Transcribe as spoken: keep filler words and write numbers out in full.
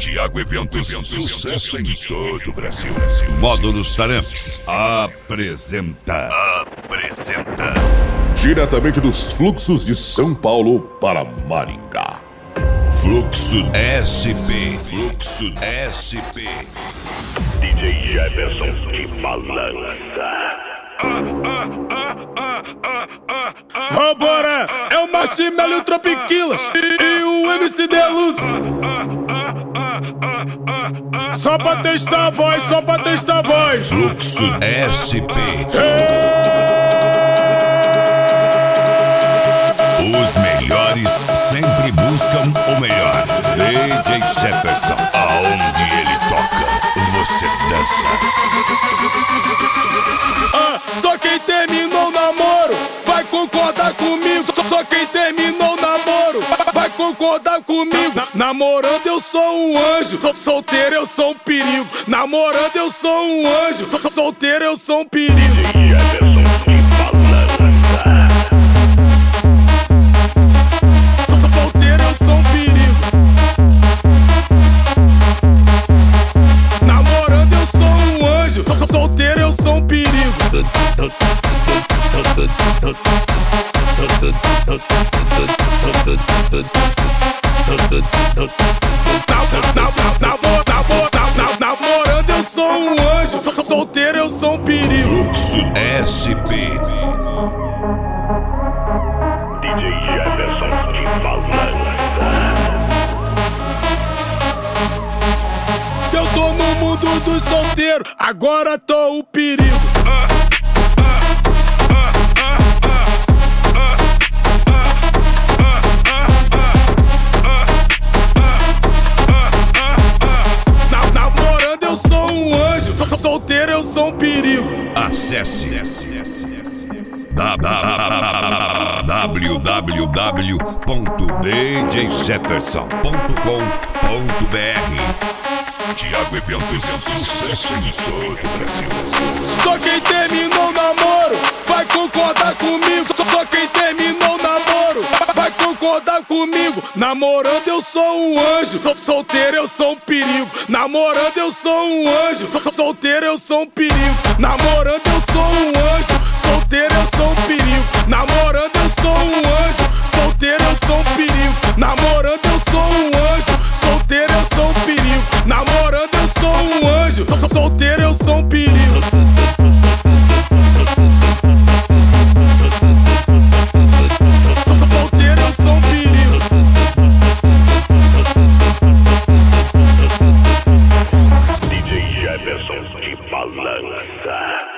Tiago Eventos, sucesso em todo o Brasil. Módulos Taramps apresenta. Apresenta. Diretamente dos fluxos de São Paulo para Maringá. Fluxo S P. Fluxo S P. D J Jefferson de balança. Vambora! É o Marshmello e o Tropiquilas e, e o M C Deluxe. Só pra testar a voz, só pra testar a voz. Fluxo S P. Os melhores sempre buscam o melhor. D J Jefferson, aonde ele toca, você dança. Ah, só quem terminou o namoro vai concordar comigo. Só quem terminou o namoro vai concordar comigo. Na, namorando eu sou um anjo, Sol, solteiro eu sou um perigo. Namorando eu sou um anjo, Sol, solteiro eu sou um perigo. Jefferson de balança. Solteiro eu sou um perigo. Namorando eu sou um anjo, Sol, solteiro eu sou um perigo. Namorando eu sou um anjo, solteiro eu sou um perigo. Fluxo S P. D J Jefferson de balança. Eu tô no mundo dos solteiros, agora tô o perigo. Namorando eu sou um anjo, solteiro eu sou um perigo. Acesse w w w ponto d j jefferson ponto com ponto b r. Tiago Eventos é um sucesso em todo o Brasil. Só quem terminou o namoro vai concordar comigo. Só quem terminou o namoro vai concordar comigo. Namorando eu sou um anjo, solteiro eu sou um perigo. Namorando eu sou um anjo, solteiro eu sou um perigo. Namorando eu sou um anjo, solteiro eu sou um perigo. Namorando eu sou um anjo, solteiro eu sou um perigo. Namorando eu sou um anjo, solteiro eu sou um perigo. Namorando eu sou um anjo, solteiro eu sou um perigo. Solteiro eu sou um perigo. D J Jefferson de balança.